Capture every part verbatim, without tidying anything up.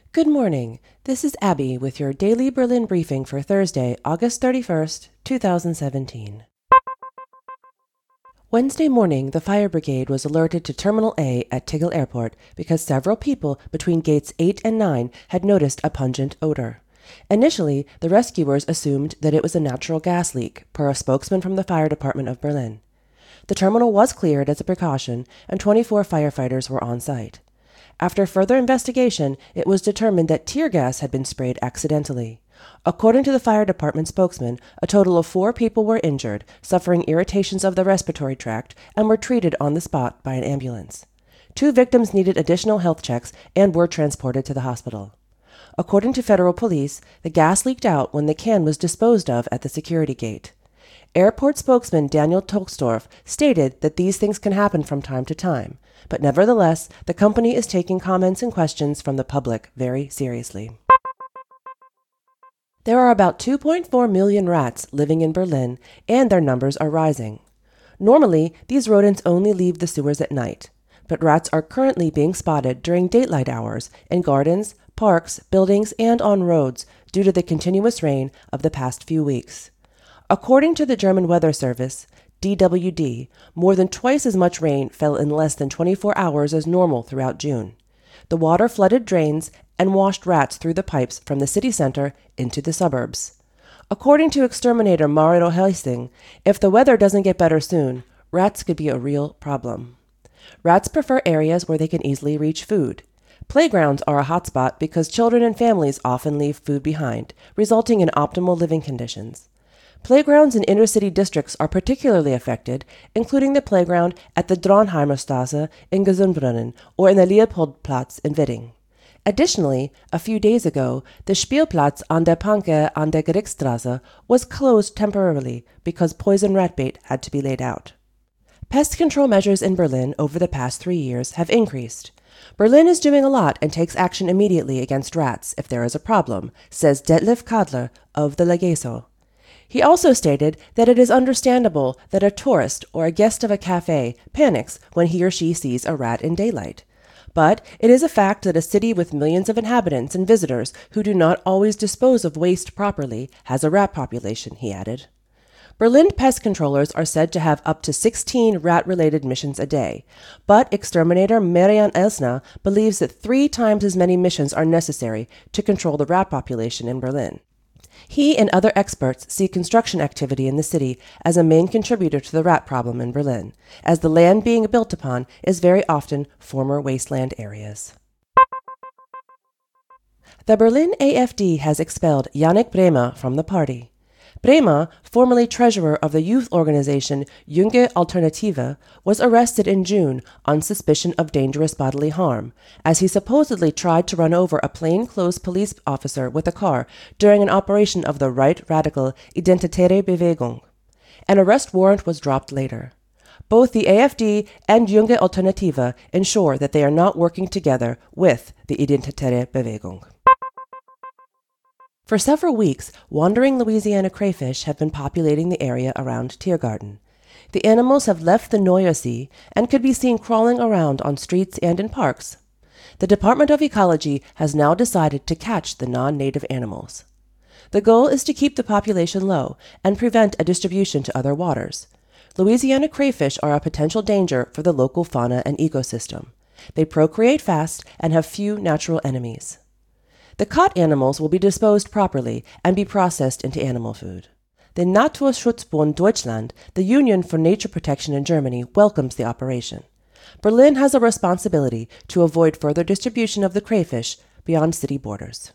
Good morning. This is Abby with your daily Berlin briefing for Thursday, August thirty-first, two thousand seventeen. Wednesday morning, the fire brigade was alerted to Terminal A at Tegel Airport because several people between gates eight and nine had noticed a pungent odor. Initially, the rescuers assumed that it was a natural gas leak, per a spokesman from the fire department of Berlin. The terminal was cleared as a precaution, and twenty-four firefighters were on site. After further investigation, it was determined that tear gas had been sprayed accidentally. According to the fire department spokesman, a total of four people were injured, suffering irritations of the respiratory tract, and were treated on the spot by an ambulance. Two victims needed additional health checks and were transported to the hospital. According to federal police, the gas leaked out when the can was disposed of at the security gate. Airport spokesman Daniel Toksdorf stated that these things can happen from time to time, but nevertheless, the company is taking comments and questions from the public very seriously. There are about two point four million rats living in Berlin, and their numbers are rising. Normally, these rodents only leave the sewers at night, but rats are currently being spotted during daylight hours in gardens, parks, buildings, and on roads due to the continuous rain of the past few weeks. According to the German Weather Service, D W D, more than twice as much rain fell in less than twenty-four hours as normal throughout June. The water flooded drains and washed rats through the pipes from the city center into the suburbs. According to exterminator Mario Helsing, if the weather doesn't get better soon, rats could be a real problem. Rats prefer areas where they can easily reach food. Playgrounds are a hotspot because children and families often leave food behind, resulting in optimal living conditions. Playgrounds in inner-city districts are particularly affected, including the playground at the Dronheimerstraße in Gesundbrunnen or in the Leopoldplatz in Wedding. Additionally, a few days ago, the Spielplatz an der Panke an der Gerichtsstraße was closed temporarily because poison rat bait had to be laid out. Pest control measures in Berlin over the past three years have increased. Berlin is doing a lot and takes action immediately against rats if there is a problem, says Detlef Kadler of the Legeso. He also stated that it is understandable that a tourist or a guest of a cafe panics when he or she sees a rat in daylight. But it is a fact that a city with millions of inhabitants and visitors who do not always dispose of waste properly has a rat population, he added. Berlin pest controllers are said to have up to sixteen rat-related missions a day, but exterminator Marian Elsner believes that three times as many missions are necessary to control the rat population in Berlin. He and other experts see construction activity in the city as a main contributor to the rat problem in Berlin, as the land being built upon is very often former wasteland areas. The Berlin A F D has expelled Yannick Brehmer from the party. Brehmer, formerly treasurer of the youth organization Junge Alternative, was arrested in June on suspicion of dangerous bodily harm, as he supposedly tried to run over a plainclothes police officer with a car during an operation of the right-radical Identitäre Bewegung. An arrest warrant was dropped later. Both the A F D and Junge Alternative ensure that they are not working together with the Identitäre Bewegung. For several weeks, wandering Louisiana crayfish have been populating the area around Tiergarten. The animals have left the Neue See and could be seen crawling around on streets and in parks. The Department of Ecology has now decided to catch the non-native animals. The goal is to keep the population low and prevent a distribution to other waters. Louisiana crayfish are a potential danger for the local fauna and ecosystem. They procreate fast and have few natural enemies. The caught animals will be disposed properly and be processed into animal food. The Naturschutzbund Deutschland, the Union for Nature Protection in Germany, welcomes the operation. Berlin has a responsibility to avoid further distribution of the crayfish beyond city borders.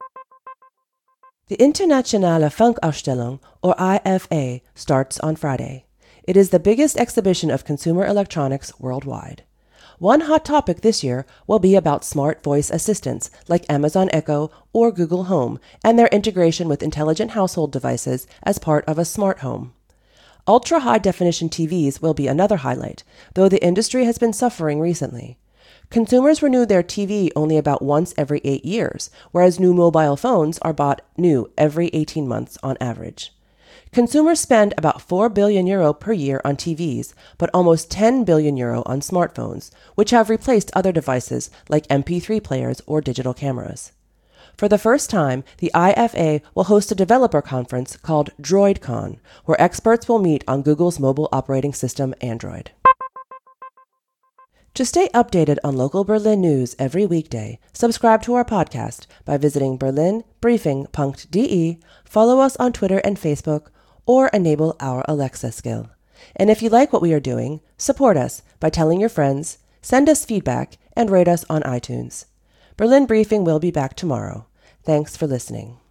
The Internationale Funkausstellung, or I F A, starts on Friday. It is the biggest exhibition of consumer electronics worldwide. One hot topic this year will be about smart voice assistants like Amazon Echo or Google Home and their integration with intelligent household devices as part of a smart home. Ultra-high-definition T Vs will be another highlight, though the industry has been suffering recently. Consumers renew their T V only about once every eight years, whereas new mobile phones are bought new every eighteen months on average. Consumers spend about four billion euro per year on T Vs, but almost ten billion euro on smartphones, which have replaced other devices like M P three players or digital cameras. For the first time, the I F A will host a developer conference called DroidCon, where experts will meet on Google's mobile operating system, Android. To stay updated on local Berlin news every weekday, subscribe to our podcast by visiting berlin briefing punkt de, follow us on Twitter and Facebook, or enable our Alexa skill. And if you like what we are doing, support us by telling your friends, send us feedback, and rate us on iTunes. Berlin Briefing will be back tomorrow. Thanks for listening.